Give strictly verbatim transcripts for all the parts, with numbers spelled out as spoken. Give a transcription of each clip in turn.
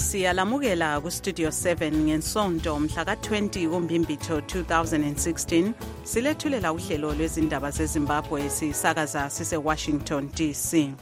Siyalamukela ku Studio seven ngensonto mhla ka twenty kuMbimbithi two thousand sixteen silethulela uhlelo lwezindaba zeZimbabwe sisakaza sise Washington D C.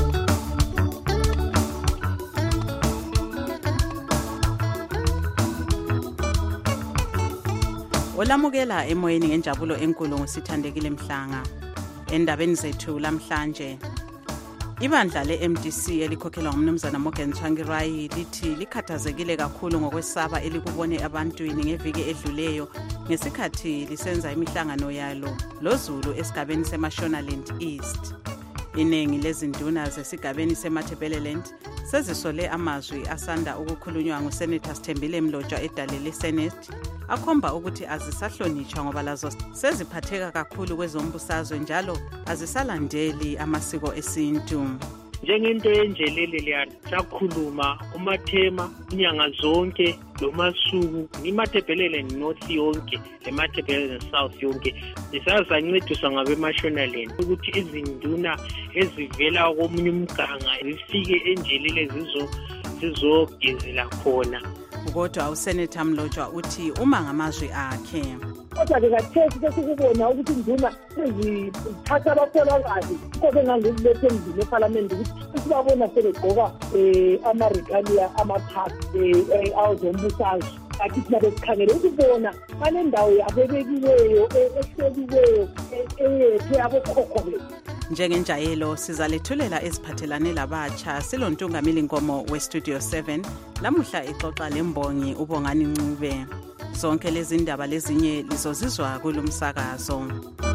Olamukela emoyeni ngenjabulo enkulu ngosithandekile Mhlanga. Endabeni zethu lamhlanje ibandla le-M D C elikhokhelwa ngumnumzana Morgan Tsvangirai lithi likhathazekile kakhulu ngokwesaba elikubone abantwini ngeviki edluleyo ngesikhathi lisenza imihlangano yalo loZulu esigabeni seMashonaland East. Inengi lezinduna zesigabeni seMatabeleland sezisole amazwi asanda ukukhulunywa nguSenator Sithembile Mlotshwa edale leSenate akhomba ukuthi azisahlonitshwa ngoba lazo seziphatheka kakhulu kwezombusazwe njalo azisalandeli amasiko esintu. Njengento enjelele liyana sakhuluma umathema inyanga zonke lomasuku iMatabeleland North yonke leMatabeleland South yonke isazancediswa ngabeMashonaland ukuthi izinduna ezivela komunye umganga zifike enjelele zizo zizogezela khona. Kodwa uSenator Mlotshwa uthi uma ngamazwi akhe kodwa ngekathethi sesikubona ukuthi induna ezithatha abasolakazi kodwa ngangikulethe endlini eParliament ukuthi sibabona sebegqoka ama-regalia amathathu awozombusazwe kathi thina besikhangele ukubona banendawo yabebekiweyo ehleliweyo eyethe abokhokho bethu. Njengenjayelo sizalethulela eziphathelane labatsha silontungameli Nkomo weStudio seven lamuhla ixoxa lembongi uBongani Ncube. Zonke lezi ndaba lezinye lizozizwa kulumsakazo.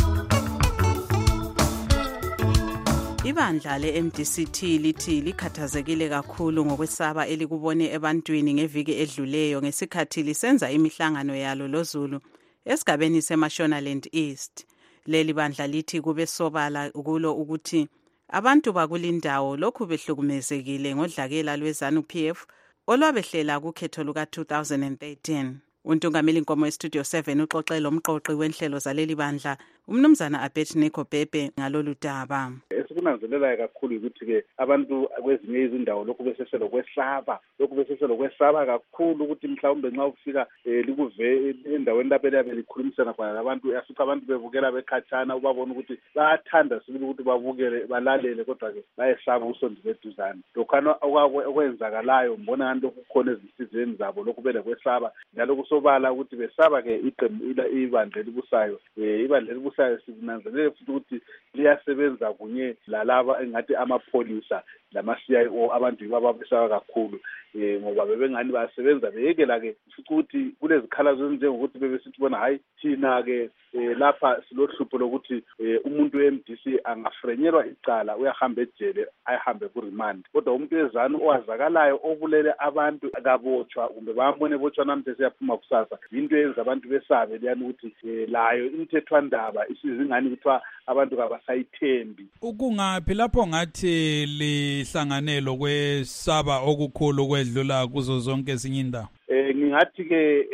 Ibandla le-M D C T lithi likhathazekile kakhulu ngokwesaba elikubone ebantwini ngeviki edluleyo ngesikhathi lisenza imihlangano yalo loZulu esigabeni seMashonaland East. Leli bandla lithi kube sobala kulo ukuthi abantu bakulindawo lokhu behlukumezekile ngodlakela lweZANU-P F olwabehlela kukhetho luka two thousand thirteen. Untungameli Nkomo weStudio seven uxoxe lomqoqi wenhlelo zaleli bandla umnumzana Abednego Bhebhe ngalolu daba. Esikunanzelela kakhulu ukuthi ke abantu kwezinye izindawo lokhu beseselo kwesaba lokhu beseselo kwesaba kakhulu ukuthi mhlawumbe nxa ufika likuve endaweni lapho eliyabe likhulumisana khona labantu yasuka abantu bevukela bekhatshana ubabona ukuthi bayathanda sibili ukuthi babukele balalele kodwa ke bayesaba usondele eduzane. Lokhana okwenzakalayo mbona ngani lokhu kukhona ezinsizeni zabo lokhu bele kwesaba njalo kusobala ukuthi besaba ke iqembu ibandla elibusayo ibandla elibusayo sikunanzelele futhi ukuthi liyasebenza kunye lalaba engathi amapholisa lama-C I O abantu bababesaba kakhulu ngoba bebengani basebenza beyekela ke ukuthi kulezikhalazo ezinjengokuthi bebesithi bona hayi thina ke lapha silohlupho lokuthi umuntu we-M D C angafrenyelwa icala uyahamba ejele ayihambe ku-remand kodwa umuntu wezanu owazakalayo obulele abantu akabotshwa kumbe bambone ebotshwa namhlanje siyaphuma kusasa into yenza abantu besabe liyani ukuthi layo imithethwandaba isizingani kuthiwa abantu kabasayithembi. Ukungaphi lapho ngathi lihlanganelo kwesaba okukhulu kwedlula kuzo zonke ezinye indawo? Eh ngingathi ke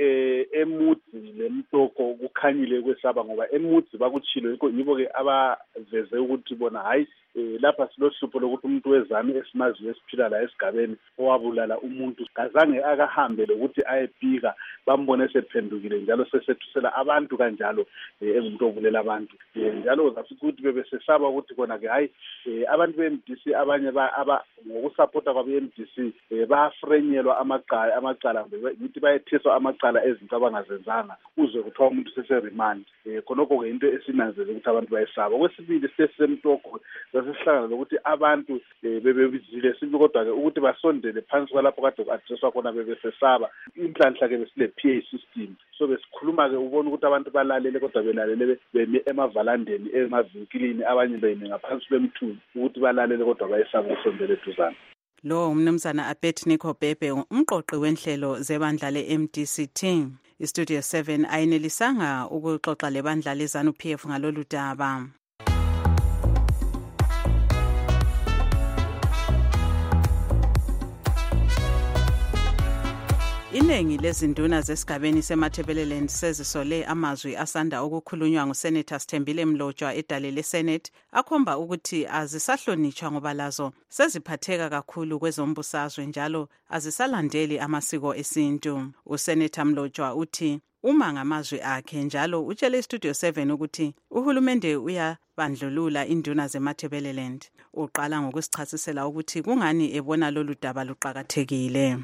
eMudzi leMtoko kukhanyile kwesaba ngoba eMudzi bakuchilo yibo ke abaveze ukuthi bona hayi lapha silohlupho lokuthi umuntu wezanu esimaziwe esiphila la esigabeni owabulala umuntu kazange akahambe lokuthi ayepika bambone sephendukile njalo sesethusela abantu kanjalo engumuntu obulela abantu njalo zafuthi ukuthi bebesesaba ukuthi kona ke hayi abantu be-M D C abanye aba ngokusupporta kwabe-M D C bayafrenyelwa amacala amacala ngithi bayethiswa amacala ezinto abangazenzanga uzwe kuthiwa umuntu sese-remand khonokho ke into esinanzele ukuthi abantu bayesaba. Okwesibili sesemtoko sesihlangana lokuthi abantu bebebizile sibi kodwa ke ukuthi basondele phansi kwalapho kade ku-addresswa khona bebesesaba inhlanhla ke besile P A system so besikhuluma ke ubona ukuthi abantu balalele kodwa belalele bemi emavalandeni emavinkilini abanye bene ngaphansi kwemthunzi ukuthi balalele kodwa bayesaba ukusondela eduzane. Lo umnumzana Abednego Bhebhe umqoqi wenhlelo zebandla le-M D C T. iStudio seven ayinelisanga ukuxoxa lebandla leZANU-P F ngalolu daba. Iningi lezinduna zesigabeni seMatabeleland sezisole amazwi asanda ukukhulunywa nguSenator Sithembile Mlotshwa edale leSenate akhomba ukuthi azisahlonitshwa ngoba lazo seziphatheka kakhulu kwezombusazwe njalo azisalandeli amasiko esintu. USenator Mlotshwa uthi uma ngamazwi akhe njalo utshele iStudio seven ukuthi uhulumende uyabandlulula induna zeMatabeleland. Uqala ngokusichasisela ukuthi kungani ebona lolu daba luqhakathekile.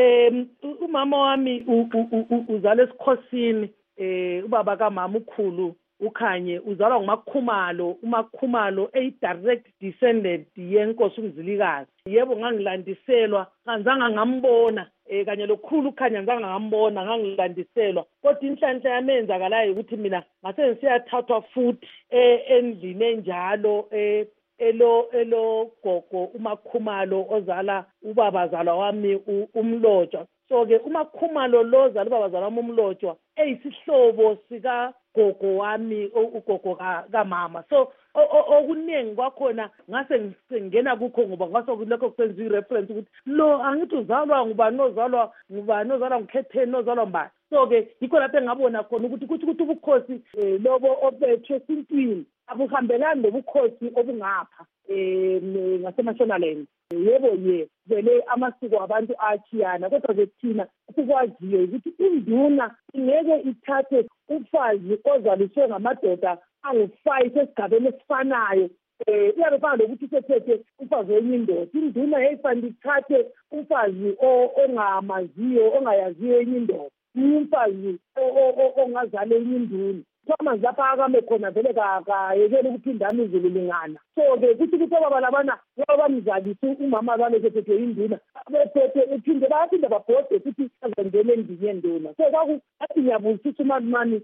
Um umama wami uzalwa esikhosini, eh ubaba kaMama ukhulu uKhanye uzalwa nguMakhumalo. uMakhumalo a direct descendant yenkosi uMzilikazi. Yebo ngangilandiselwa, kanzanga ngambona eh kanye lokhulu uKhanye ngizanga ngambona, ngangilandiselwa. Kodwa inhlanhla yamenzakalayo ukuthi mina ngase ngisiyathathwa futhi endlini enjalo eh elo elo gogo uMakhumalo ozala ubaba zalwa wami uMlotshwa. So ke uMakhumalo lo zala ubaba zalwa wami uMlotshwa eyisihlobo sika gogo wami ugogo kaMama. So okuningi kwakhona ngase ngingena kukho ngoba ngaso kulokho kusenza ireference ukuthi lo angithi uzalwa ngubani ozalwa ngubani ozalwa nguKhetheni ozalwa mbani. So ke yikho lapho engabona khona ukuthi kuthi ukuthi ubukhosi lobo obethwe esintwini abuhambelani nobukhosi obungapha eh ngaseMashonaland. Yebo ye vele amasiko abantu athiyana, kodwa ke thina ukwaziyo ukuthi induna ingeke ithathe umfazi ozaliswe ngamadoda angu-five esigabeni esifanayo. Eh iyabe fana lokuthi sethethe umfazi wenye indoda. Induna yayifanele ithathe umfazi ongamaziyo ongayaziyo enye indoda, umfazi ongazale enye induna. Thomas lapha akame khona vele kayekela ukuphindana izulu lingana. So ke kuthi ukuthi baba labana bamzalise umama bale kethe induna bephethe uphinde baphinde babhode futhi azengene endini yenduna. So kwaku athi ngiyabusisa uMamani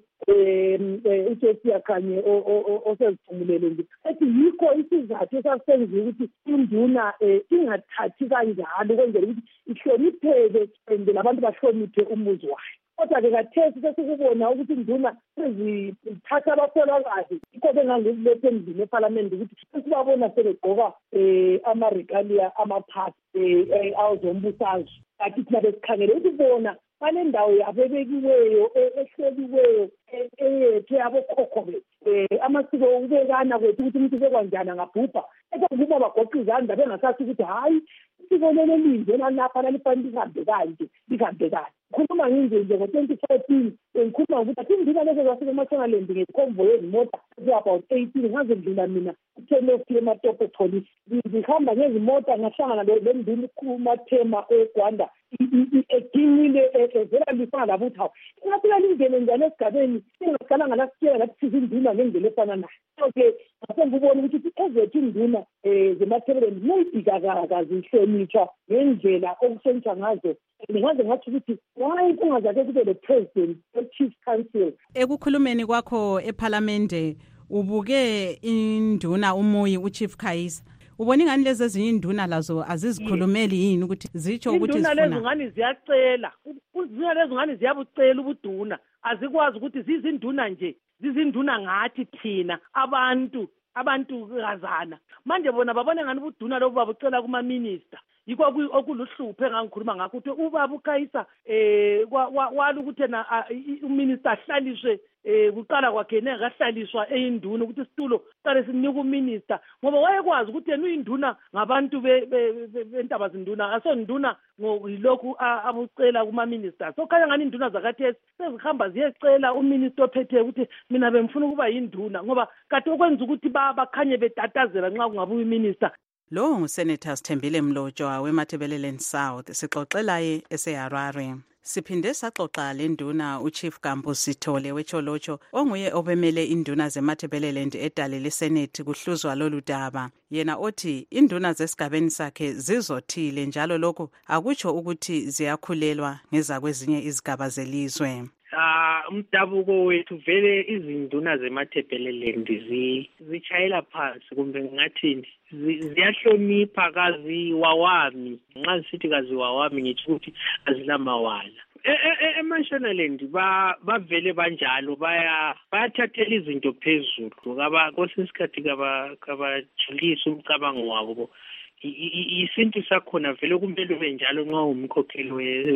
eh uJesi yakhanye osezithumulele nje ethi yikho isizathu esasenza ukuthi induna ingathathi kanjalo kwenzela ukuthi ihlonipheke ende labantu bahloniphe umuzi wayo. Kodwa ke kathesi sesikubona ukuthi induna sezithatha abafelakazi yikho bengangilethe endlini eParliament ukuthi sibabona sebegqoka eh ama-regalia amaphathi eh awozombusazwe. Kathi thina besikhangele ukubona banendawo yabebekiweyo ehleliweyo eyethu yabokhokho bethu. Eh amasiko ukubekana kwethu ukuthi umuntu sekwanjani angabhubha ekuba bagoqa izandla bengasathi ukuthi hayi isiko lelo linje lapha lalifanele lihambe kanje lihambe kanje. Khuluma nginje nje ngo-twenty fourteen ngikhuluma ukuthi athi induna lezo zafika eMashonaland ngekhomvo yezimota about eighteen ngaze ngidlula mina ten of eMatopo police. Ngihamba ngezimota ngahlangana lenduna uMathema eGwanda ekinile evela lifana labo ukuthi hawu ingafika lingene njani esigabeni singakalanga lasitshela ngathi sizinduna ngendlela efana nayo. So-ke ngase ngibona ukuthi ezethu induna um zeMatabeleland neyibhikakazi ihlonitshwa ngendlela okuhlonitshwa ngazo. Ngingaze ngathi ukuthi why kungazake kube le president we-chief council. Ekukhulumeni kwakho eParliament ubuke induna umuyi uChief Khayisa. Ubona ngani lezi ezinye induna lazo azizikhulumeli yini ukuthi zitsho ukuthi zifuna? Induna lezi ngani ziyacela. Induna lezi ngani ziyabucela ubuduna. Azikwazi ukuthi zizinduna nje, zizinduna ngathi thina abantu abantu kazana. Manje bona babone ngani ubuduna lobu babucela kuma minister. Yikho okuluhluphe engangikhuluma ngakho ukuthi ubaba uKhayisa eh wala ukuthi na uminister ahlaliswe eh kuqala kwakhe nengahlaliswa eyinduna ukuthi isitulo qale sinika uminister ngoba wayekwazi ukuthi yena uyinduna ngabantu bentaba zinduna asonduna ngilokhu abucela kuma minister. So khanya ngani induna zakathesi sezihamba ziyecela uminister ophethe ukuthi mina bemfuna ukuba yinduna ngoba kade okwenza ukuthi bakhanye betatazela nxa kungabuya uminister. Lo nguSenator Sithembile Mlotshwa weMatabeleland South sixoxelaye eseHarare. Siphinde saxoxa lenduna uChief Gambu Sithole weCholocho onguye obemele induna zeMatabeleland edale leSenate kuhluzwa lolu daba. Yena othi induna zesigabeni sakhe zizothile njalo lokho akutsho ukuthi ziyakhulelwa ngeza kwezinye izigaba zelizwe. Ah umdabuko wethu vele izinduna zeMatabeleland zitshayela phansi kumbe ngathini ziyahlonipha kazi wawami. Nxa sithi kazi wawami ngithi ukuthi azilamawala. eMashonaland ba bavele banjalo baya bayathathela izinto phezulu kaba kwesinye isikhathi kaba kabajulisa umcabango wabo isintu sakhona vele kumele ube njalo nxa umkhokheli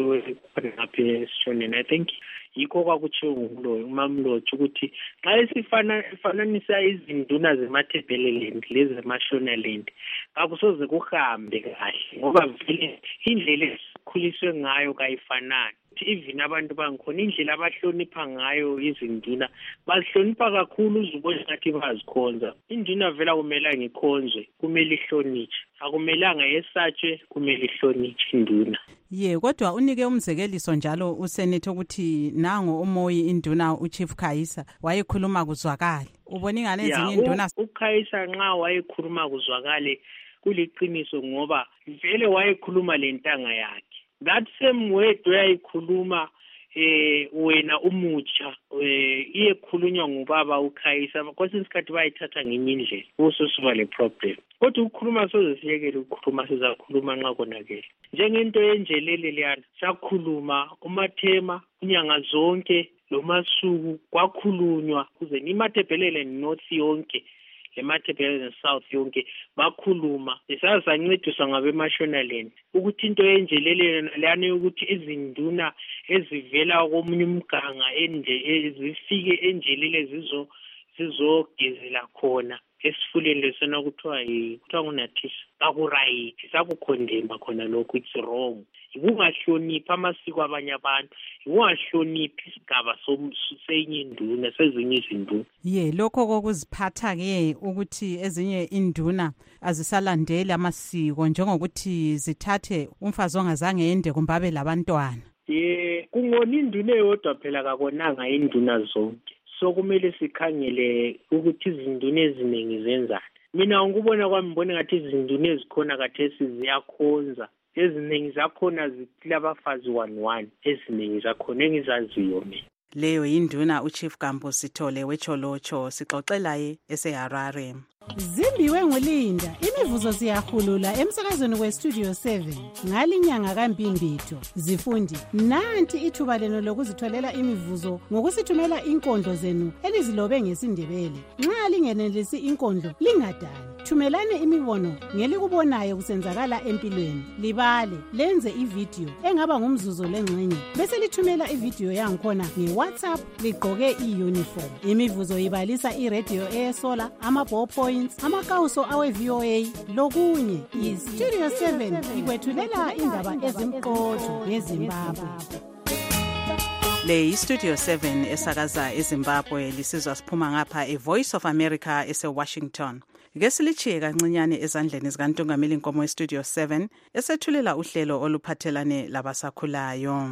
ngapha esishoneni. I think yikho kwakutshiwo nguMloyi uMamloji ukuthi xa esifana ifananisa izinduna zemathebheleland lezi zemashonaland akusoze kuhambe kahle ngoba vele indlela esikhuliswe ngayo kayifanani. Even abantu bangikhona indlela abahlonipha ngayo izinduna bazihlonipha kakhulu uzubona ngathi bazikhonza. Induna vela kumele ngikhonzwe, kumele ihlonitshe, akumelanga yesatshe, kumele ihlonitshe induna. Ye kodwa unike umzekeliso njalo usenator ukuthi nango uMoyi induna uChief Khayisa wayekhuluma kuzwakala. Ubona ingane ezinye induna uKhayisa nxa wayekhuluma kuzwakale kuliqiniso ngoba vele wayekhuluma lentanga yakhe. That same word wayekhuluma eh wena umutsha eh iyekhulunywa ngubaba uKhayisa kwesinye isikhathi bayithatha ngenye indlela ususiba le problem. Kodwa ukukhuluma soze siyekele ukukhuluma sizakhuluma nxa konakele. Njengento yenjelele leyana sakhuluma uMathema unyanga zonke lo masuku kwakhulunywa kuze imathebhelele north yonke emathebhelele south yonke bakhuluma esazancediswa ngabemashonaland ukuthi into yenjelele lana ukuthi izinduna ezivela komunye umganga ende ezifike enjelele zizo zizogezela khona esifuleni lesona kuthiwa kuthiwa ngunathisa akuright sakukhondemba khona lokho it's wrong. Ikungahlonipha amasiko abanye abantu, ikungahloniphi isigaba senye induna sezinye izinduna. Ye lokho kokuziphatha ke ukuthi ezinye induna azisalandeli amasiko njengokuthi zithathe umfazi ongazange ende kumbe abe labantwana. Ye kungona induna eyodwa phela kakonanga induna zonke. So kumele sikhangele ukuthi izinduna eziningi zenzani. Mina ngikubona kwami ngibona ngathi izinduna ezikhona khathesi ziyakhonza. Eziningi zakhona zithila abafazi one one eziningi zakhona engizaziyo mina. Leyo induna uChief Gambo Sithole wecholocho sixoxelaye eseHarare. Zimbiwe nguLinda, imivuzo siyahulula emsakazweni weStudio seven ngalinyanga kaMbimbitho. Zifundi, nanti ithuba leno lokuzitholela imivuzo ngokusithumela inkondlo zenu elizilobe ngesindebele. Nxa lingenelisi inkondlo lingadani. Thumelane imibono ngelikubonayo kusenzakala empilweni. Libale, lenze ivideo engaba ngumzuzu lengxenye. Bese lithumela ivideo yangikhona ngeWhatsApp ligqoke iuniform. Imivuzo ibalisa iradio esola, amaballpoints, amakawuso awe-V O A lokunye. iStudio seven ikwethulela indaba ezimqotho yeZimbabwe. Le iStudio seven esakaza eZimbabwe lisizwa siphuma ngapha eVoice of America eseWashington. Ke silichiye kancinyane ezandleni zikaNtungameli Nkomo eStudio seven esethulela uhlelo oluphathelane labasakhulayo.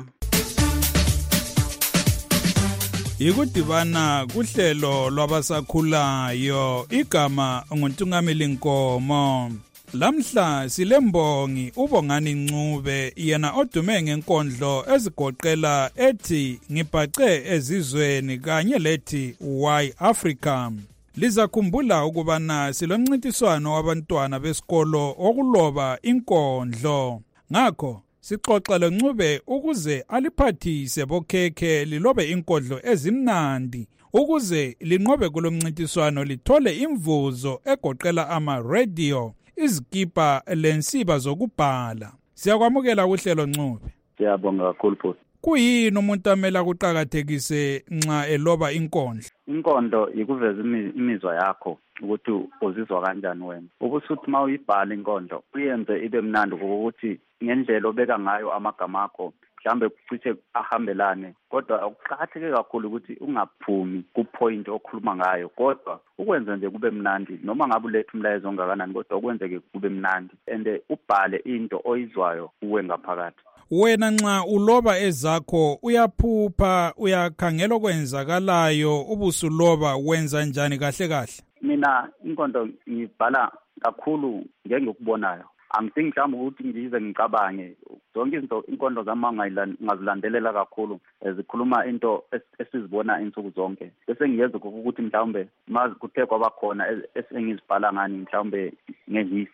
Ikudibana kuhlelo lwabasakhulayo igama nguNtungameli Nkomo. Lamhla silembongi uBongani Ncube yena odume ngenkondlo ezigoqela ethi ngibhace ezizweni kanye lethi Why Africa. Lizakhumbula ukubana silomncintiswano wabantwana besikolo okuloba inkondlo. Ngakho sixoxa loNcube ukuze aliphathise bokhekhe lilobe inkondlo ezimnandi ukuze linqobe kulomncintiswano lithole imvuzo egoqela ama radio, izikipa lensiba zokubhala. Siyakwamukela uhlelo Ncube. Siyabonga kakhulu futhi. Kuyini umuntu amela kuqhakathekise nxa eloba inkondlo? Inkondlo ikuveza imizwa yakho ukuthi uzizwa kanjani wena. Ubusuthi mawuyibhala inkondlo uyenze ibe mnandi ukuthi ngendlela obeka ngayo amagama akho mhlambe kucishe ahambelane, kodwa ukuqhatheke kakhulu ukuthi ungaphumi kupoint okhuluma ngayo, kodwa ukwenza nje kube mnandi noma ngabe ulethe umlayezo ongakanani kodwa ukwenzeke kube mnandi and ubhale into oyizwayo uwe ngaphakathi. Wena nxa uloba ezakho uyaphupha uyakhangela okwenzakalayo ubusuloba wenza njani kahle kahle? Mina inkondlo ngibhala kakhulu ngengikubonayo. Angidingi mhlawumbe ukuthi ngize ngicabange zonke izinto inkondlo zami ngazilandelela kakhulu ezikhuluma into esizibona insuku zonke bese ngiyeza ukuthi mhlawumbe mazi kuthe kwaba khona esengizibhala ngani mhlawumbe ngehistory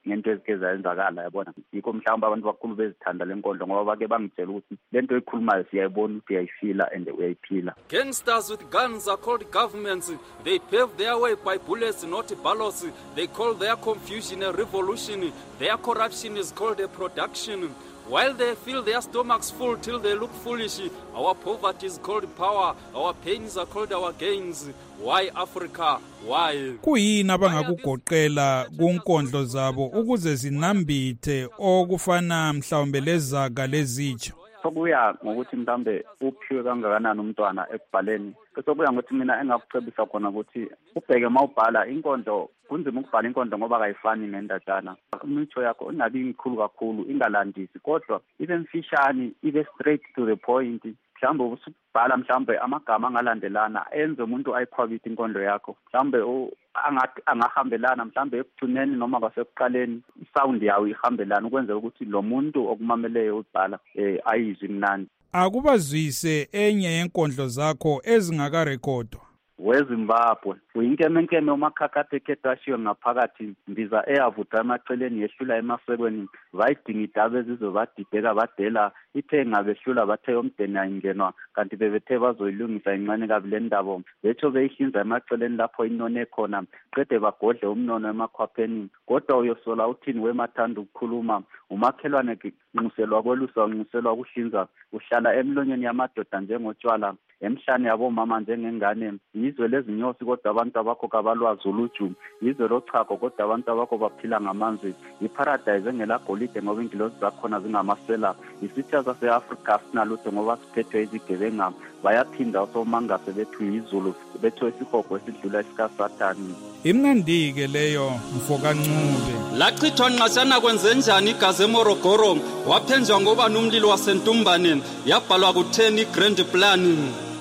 ngento ezike zayenzakala yabona. Yikho mhlawumbe abantu bakhulu bezithanda le nkondlo ngoba bake bangitshela ukuthi lento ekhulumayo siyayibona ukuthi uyayifila and uyayiphila. Gangsters with guns are called governments. They pave their way by bullets, not ballots. They call their confusion a revolution. Their corruption is called a production. While they fill their stomachs full till they look foolish, our poverty is called power, our pains are called our gains. Why Africa? Why? Kuyini abangakugoqela kunkondlo zabo ukuze zinambithe okufana mhlawumbe lezaga lezitsho? Sokuya ngokuthi mhlambe uphiwe kangakanani umntwana ekubhaleni. Bese kuya ngokuthi mina engakucebisa khona ukuthi ubheke mawubhala inkondlo, kunzima ukubhala inkondlo ngoba kayifani nendatshana. Imitsho yakho ingabi inkulu kakhulu, ingalandisi kodwa ibe mfishane, ibe straight to the point. Mhlambe usubhala mhlambe amagama angalandelana enze umuntu ayikhwabithe inkondlo yakho. Mhlambe angahambelana mhlambe ekugcineni noma kwasekuqaleni isound yawo ihambelana ukwenzela ukuthi lo muntu okumameleyo ubhala eh ayizwe imnandi. Akubazwise enye yenkondlo zakho ezingakarekhodwa. WeZimbabwe uyinkemenkeme umakhakhathe kedashiwe ngaphakathi ndiza eyavuda emaceleni yehlula emasekweni vayidinga idabe ezizo badibheka badela ithe ngabehlula bathe yomdeni ayingenwa kanti bebethe bazoyilungisa incane kabi le ndaba betho beyihlinza emaceleni lapho inone khona qede bagodle umnono emakhwapheni kodwa uyosola uthini wemathanda ukukhuluma umakhelwane nquselwa kwelusa nquselwa kuhlinza uhlala emlonyeni yamadoda njengotshwala emhlane yabo mama njengengane yizwe lezinyosi kodwa abantu abakho kabalwazi uluju yizwe lochago kodwa abantu abakho baphila ngamanzi iparadise engelagolide ngoba ingilosi zakhona zingamasela isitha sase-Afrika sinalutho ngoba siphethwe izigebenga bayaphinda osomangase bethu yizulu bethu isihogo esidlula esikasathani. Imnandi-ke leyo Mfokancube. Lachithwa nqashana kwenzenjani igazi eMorogoro waphenjwa ngoba nomlilo wasentumbane yabhalwa ku-ten grand plan.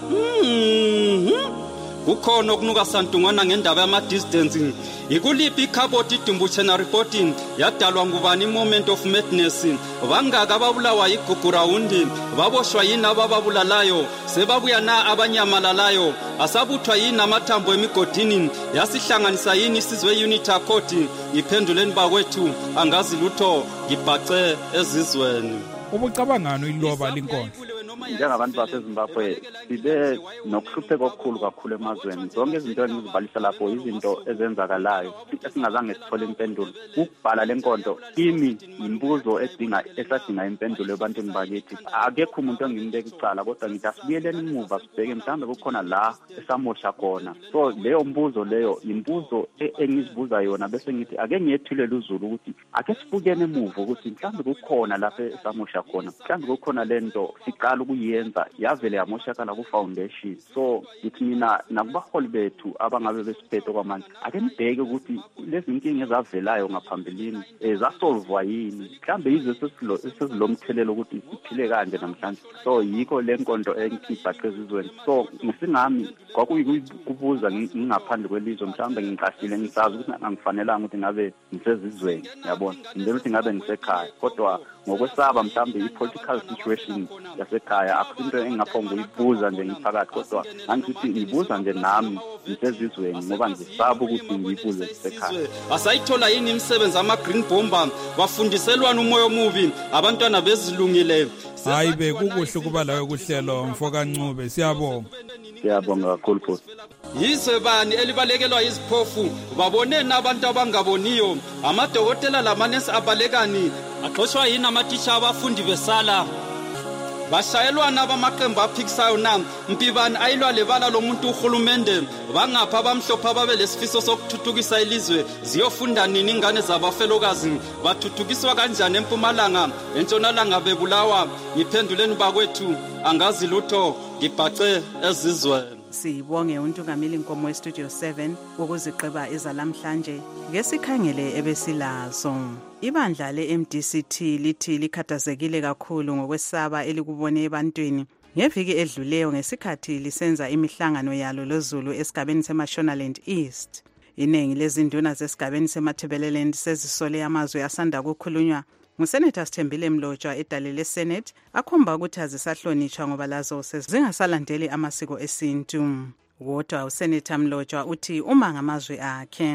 Mhm. Kukhona okunuka santungwana ngendaba yama-distance. Ikuliphi ikhaboti idumbuchena reporting yadalwa ngubani moment of madness. Bangaka ababulawa igugurawundi baboshwa yini abababulalayo sebabuya na abanyamalalayo asabuthwa yini amathambo emigodini yasihlanganisa yini isizwe unity accord. Iphenduleni bakwethu angazi lutho ngibhace ezizweni. Ubucabangano iloba linkondlo. Njengabantu baseZimbabwe sibe nokuhlupheka okukhulu kakhulu emazweni. Zonke izinto engizibalisa lapho izinto ezenzakalayo esingazange sithole impendulo. Ukubhala lenkondlo kimi imbuzo edinga esadinga impendulo ebantwini bakithi. Akekho umuntu engimbeka icala kodwa ngithi asibuyeleni emuva sibheke mhlambe kukhona la esamosha khona. So leyo mbuzo leyo imbuzo engizibuza yona bese ngithi ake ngiyethulele uZulu ukuthi ake sibukene emuva ukuthi mhlambe kukhona lapha esamosha khona. Mhlambe kukhona lento siqala ukuyenza yavele yamoshakala ku-foundation. So ithi mina nakubaholi bethu abangabe besiphethe kwamanje ake nibheke ukuthi lezi nkinga ezavelayo ngaphambilini ezasolvwa yini mhlambe yizo esizilomthelelo ukuthi siphile kanje namhlanje. So yikho le nkondlo engibhaxe ezizweni. So ngisingami kwakuyikubuza ngingaphandle kwelizwe mhlambe ngiqashile ngisazi ukuthi angifanelanga ukuthi ngabe ngisezizweni yabona ngibona ukuthi ngabe ngisekhaya kodwa ngokwesaba mhlambe i-political situation yasekhaya akusinto engaphonga uyibuza nje ngiphakathi kodwa angithi ngibuza nje nami ngisezizweni ngoba ngisaba ukuthi ngiyibuze ngisekhaya. Asayithola yini imisebenzi ama-green bomber bafundiselwana umoya omubi abantwana bezilungile. Hayibe kukuhle kuba lawe kuhlelo Mfokancube siyabonga. Siyabonga kakhulu futhi. Yizwe bani elibalekelwa iziphofu baboneni abantu abangaboniyo amadokotela lamanesi abalekani axoshwa yini amatitsha abafundi besala bashayelwana abamaqembu aphikisayo na mpibani ayilwa lebala lomuntu uhulumende bangapha abamhlophe ababe lesifiso sokuthuthukisa ilizwe ziyofunda nini ingane zabafelokazi bathuthukiswa kanjani empumalanga entshonalanga bebulawa ngiphenduleni bakwethu angazi lutho ngibhace ezizweni. Sibonge uNtungameli Nkomo weStudio seven ukuziqeba ezalamhlanje ngesikhangele ebesilazo. Ibandla le-M D C T lithi likhathazekile kakhulu ngokwesaba elikubone ebantwini ngeviki edluleyo ngesikhathi lisenza imihlangano yalo loZulu esigabeni seMashonaland East. Iningi lezinduna zesigabeni seMathebeleland sezisole amazwi asanda kukhulunywa nguSenator Sithembile Mlotshwa edale leSenate akhomba ukuthi azisahlonitshwa ngoba lazo sezingasalandeli amasiko esintu. Kodwa uSenator Mlotshwa uthi uma ngamazwi akhe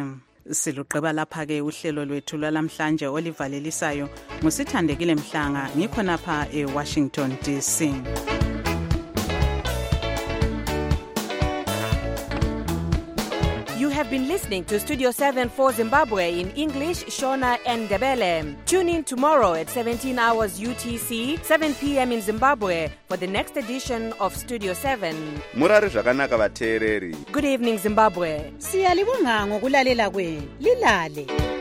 Siluqeba lapha-ke uhlelo lwethu lwalamhlanje olivalelisayo ngusithandekile Mhlanga ngikhonapha eWashington D C. You have been listening to Studio seven for Zimbabwe in English, Shona and Ndebele. Tune in tomorrow at seventeen hours U T C, seven p.m. in Zimbabwe for the next edition of Studio seven. Murari zvakanaka vateereri. Good evening, Zimbabwe. Siyalibonga ngokulalela kwenu. Lilale.